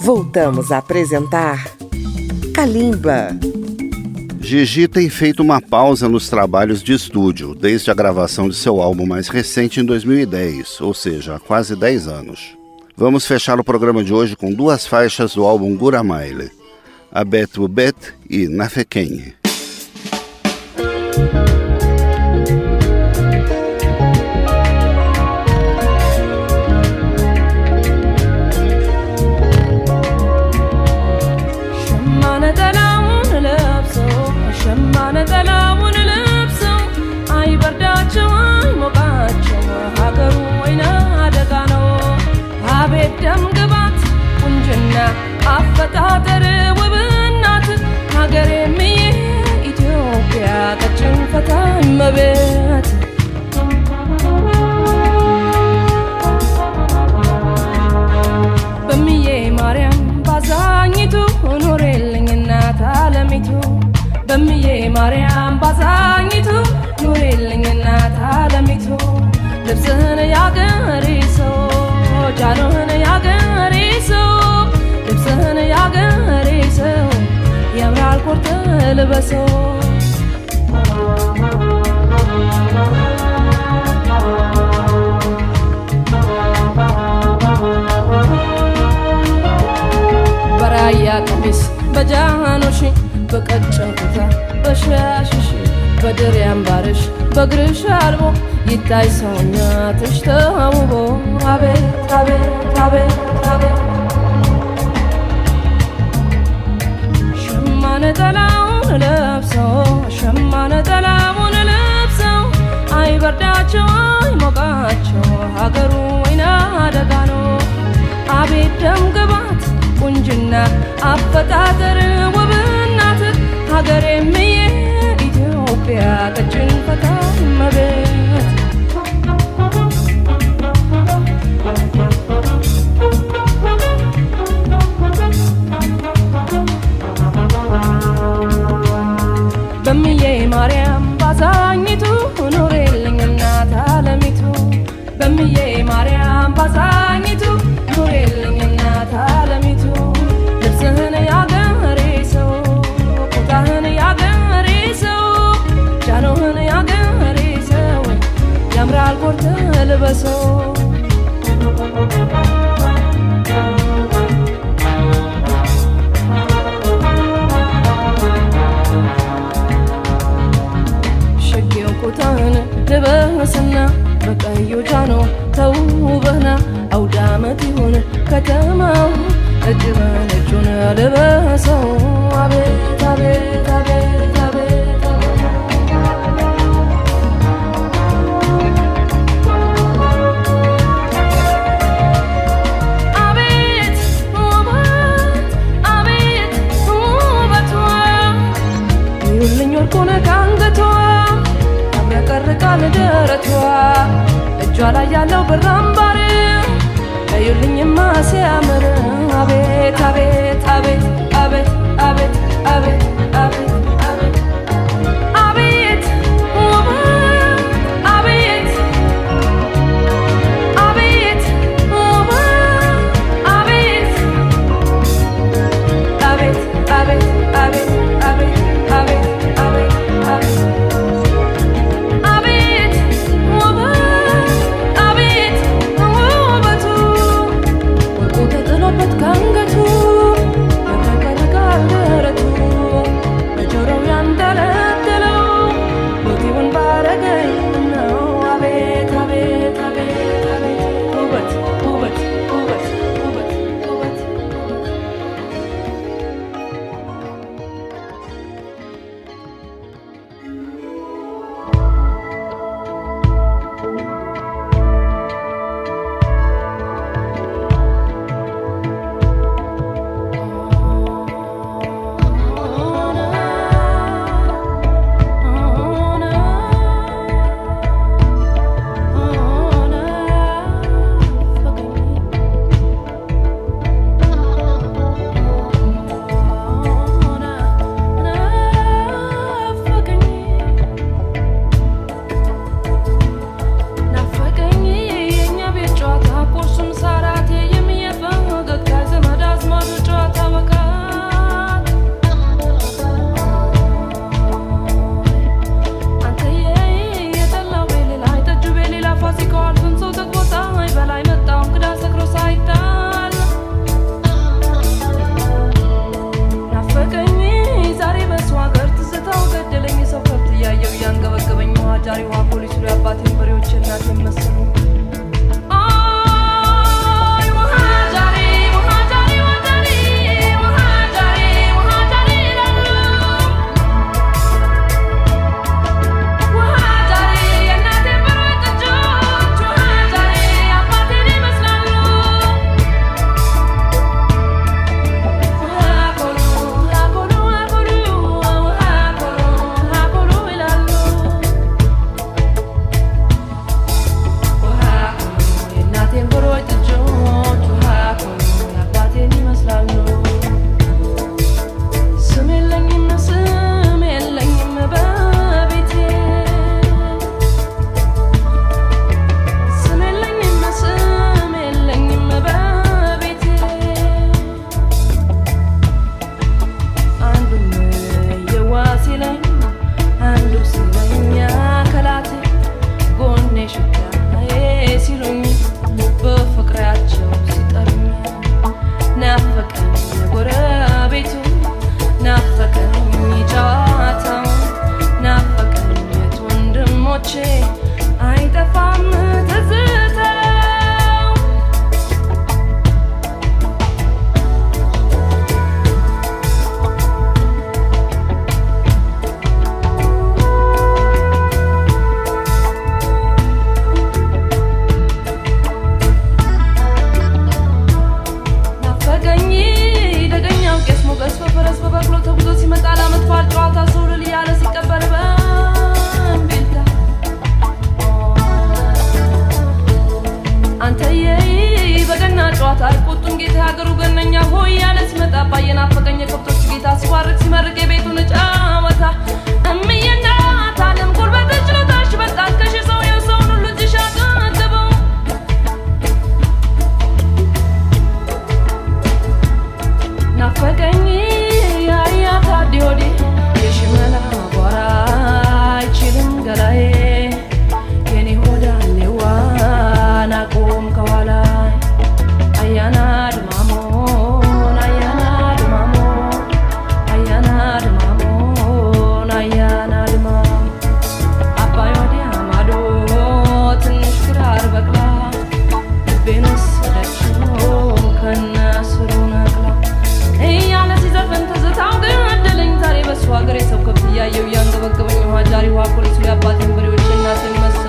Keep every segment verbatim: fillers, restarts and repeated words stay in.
Voltamos a apresentar Kalimba. Gigi tem feito uma pausa nos trabalhos de estúdio, desde a gravação de seu álbum mais recente em dois mil e dez, ou seja, há quase dez anos. Vamos fechar o programa de hoje com duas faixas do álbum Guramaile, Abet Ubet e Nafekenye. አፈጣጠር ውብናት ሀገሬ ምዬ ኢትዮጵያ ቀጭን ፈታኝ መቤት በምዬ ማርያም ባዛኝቱ ኑሬልኝ እናት ዓለሚቱ በምዬ ማርያም ባዛኝቱ ኑሬልኝ እናት ዓለሚቱ ልብስህን ያገሬ ሰው ጃኖህን ያገሬ ሰው ልብስህን ያገሬ ሰው ያምራል ኮርተ ልበሰው በራያ ቀሚስ በጃኖሽ በቀጭን ኩታ በሻሽሽ በድር ያምባርሽ በግርሽ አልቦ ይታይ ሰውነትሽ ተውቦ አቤት አቤት አቤት አቤት ነጠላውን ለብሰው ሸማነ ጠላውን ለብሰው አይበርዳቸው አይሞቃቸው ሀገሩ ወይና አደጋ ነው አቤት ደም ግባት ቁንጅና አፈጣጠር ውብናት ሀገሬ ምዬ ኢትዮጵያ ቀጭን ፈታኝ መቤት በምዬ ማርያም ባዛኝቱ ኑሬልኝ እናት ዓለሚቱ በምዬ ማርያም ባዛኝቱ ኑሬልኝ እናት ዓለሚቱ ልብስህን ያገሬ ሰው ኩታህን ያገሬ ሰው ጃኖህን ያገሬ ሰው ያምራል ኮርተ ልበሰው ኩታህን ልበስና በቀዩ ጃኖ ተውበህና አውዳመት ይሁን ከተማው እጅ በነጩን ልበሰው አቤት አቤት አቤት አቤት አቤት ውበት አቤት ውበቷ ይሁልኝ ወርቁን ካንገቷ ቀርቃል ደረቷ እጇ ላይ ያለው ብር አምባር እዩልኝማ ሲያምር አቤት አቤት አቤት አቤት አቤት አቤት አቤት አቤት ውበት አቤት አቤት ውበት አቤት አቤት አቤት አቤት አቤት አቤት አቤት አቤት ከአንገቱ ያብረቀርቃል ደረቱ በጆሮው አባዬ ናፈቀኝ የከብቶች ጌታ ሲዋርድ ሲመርቅ የቤቱን ጫወታ እምዬ እናት ዓለም ጉልበትሽ ችሎታሽ በጣት ከሺ ሰው የሰውን ሁሉ እጅሽ አጠገበው ናፈቀኝ ያያ ታዲ ሆዴ የሽመላ አቧራ አይችልም ገላዬ የኔ ሆዳ ሌዋ ናቆም ከኋላ አያና ድማሞን አያና ድማሞን አያና ድማሞን አያና ድማም አባይ ወዲያ ማዶ ትንሽ ክራር በቅላ ልቤን ወሰደችው ከነስሩ ነቅላ እያለ ሲዘፈን ትዝታው ገደለኝ ዛሬ በሱ ሀገር የሰው ከብት እያየው እያንገበገበኝ ውሃ ጃሪ ውሃ ፖሊሱ የአባቴን በሬዎች እናትን መሰል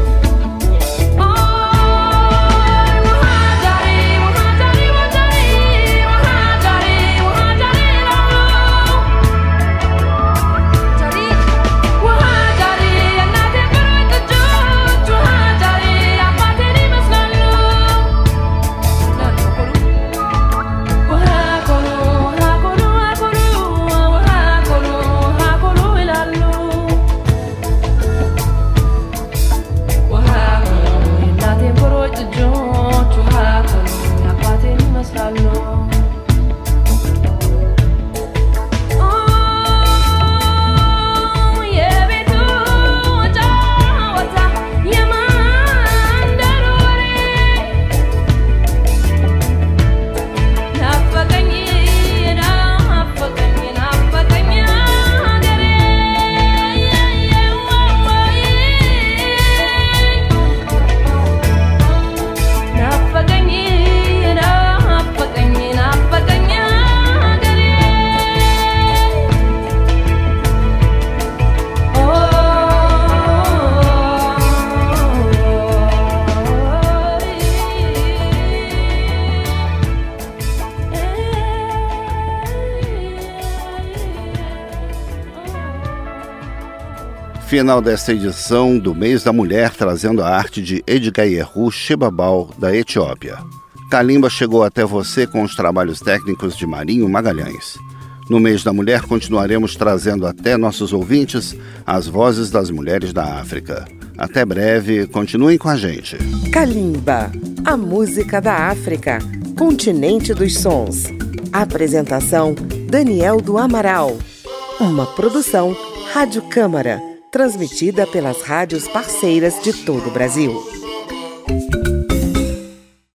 Final desta edição do Mês da Mulher, trazendo a arte de Edgayehu Shebabal, da Etiópia. Kalimba chegou até você com os trabalhos técnicos de Marinho Magalhães. No Mês da Mulher, continuaremos trazendo até nossos ouvintes as vozes das mulheres da África. Até breve, continuem com a gente. Kalimba, a música da África, continente dos sons. Apresentação, Daniel do Amaral. Uma produção Rádio Câmara, transmitida pelas rádios parceiras de todo o Brasil.